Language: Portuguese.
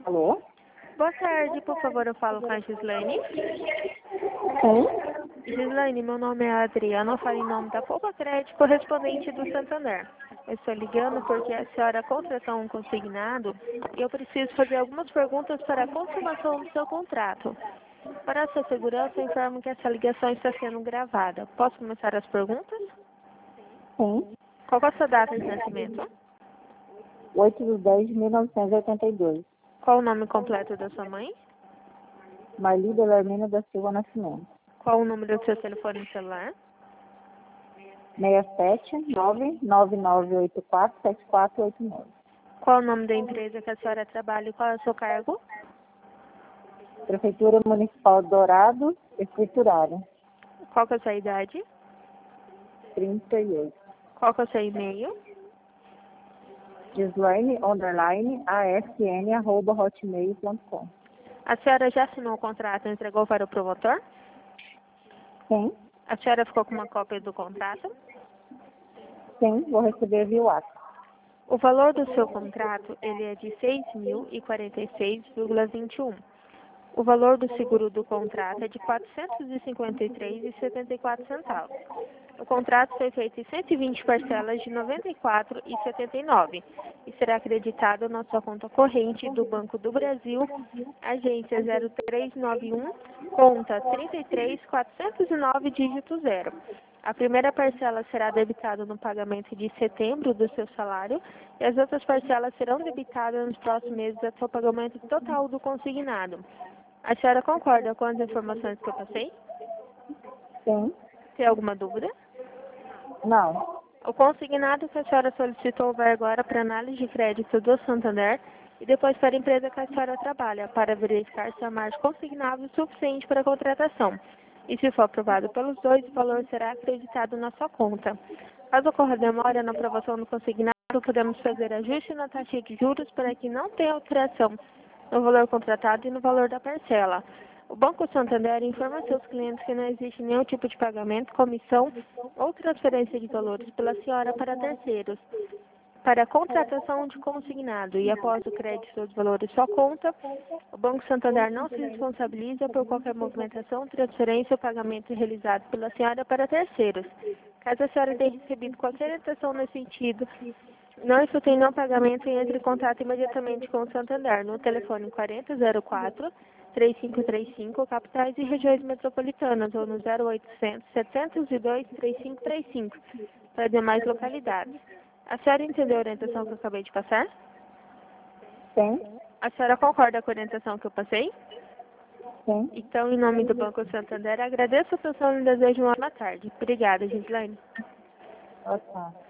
Alô? Boa tarde, por favor, eu falo com a Gislaine. Sim? Gislaine, meu nome é Adriana, eu falo em nome da Poupa Crédito, correspondente do Santander. Eu estou ligando porque a senhora contratou um consignado e eu preciso fazer algumas perguntas para a confirmação do seu contrato. Para a sua segurança, eu informo que essa ligação está sendo gravada. Posso começar as perguntas? Sim. Qual é a sua data de nascimento? 8/10/1982. Qual o nome completo da sua mãe? Marli Belarmino da Silva Nascimento. Qual o número do seu telefone celular? 67-99984-7489. Qual o nome da empresa que a senhora trabalha e qual é o seu cargo? Prefeitura Municipal Dourado, Escriturária. Qual que é a sua idade? 38. Qual que é o seu e-mail? Gislaine_ASN@hotmail.com. A senhora já assinou o contrato e entregou para o promotor? Sim? A senhora ficou com uma cópia do contrato? Sim, vou receber via WhatsApp. O valor do seu contrato ele é de 6.046,21. O valor do seguro do contrato é de R$ 453,74. O contrato foi feito em 120 parcelas de R$ 94,79 e será acreditado na sua conta corrente do Banco do Brasil, agência 0391, conta 33409, dígito 0. A primeira parcela será debitada no pagamento de setembro do seu salário e as outras parcelas serão debitadas nos próximos meses até o pagamento total do consignado. A senhora concorda com as informações que eu passei? Sim? Tem alguma dúvida? Não. O consignado que a senhora solicitou vai agora para análise de crédito do Santander e depois para a empresa que a senhora trabalha, para verificar se a margem consignável é suficiente para a contratação. E se for aprovado pelos dois, o valor será acreditado na sua conta. Caso ocorra demora na aprovação do consignado, podemos fazer ajuste na taxa de juros para que não tenha alteração no valor contratado e no valor da parcela. O Banco Santander informa seus clientes que não existe nenhum tipo de pagamento, comissão ou transferência de valores pela senhora para terceiros. Para a contratação de consignado e após o crédito dos valores em sua conta, o Banco Santander não se responsabiliza por qualquer movimentação, transferência ou pagamento realizado pela senhora para terceiros. Caso a senhora tenha recebido qualquer orientação nesse sentido, não escutei não pagamento e entre em contato imediatamente com o Santander no telefone 4004-3535, capitais e regiões metropolitanas, ou no 0800-702-3535, para demais localidades. A senhora entendeu a orientação que eu acabei de passar? Sim? A senhora concorda com a orientação que eu passei? Sim? Então, em nome do Banco Santander, agradeço a atenção e desejo uma boa tarde. Obrigada, Gislaine. Boa tarde.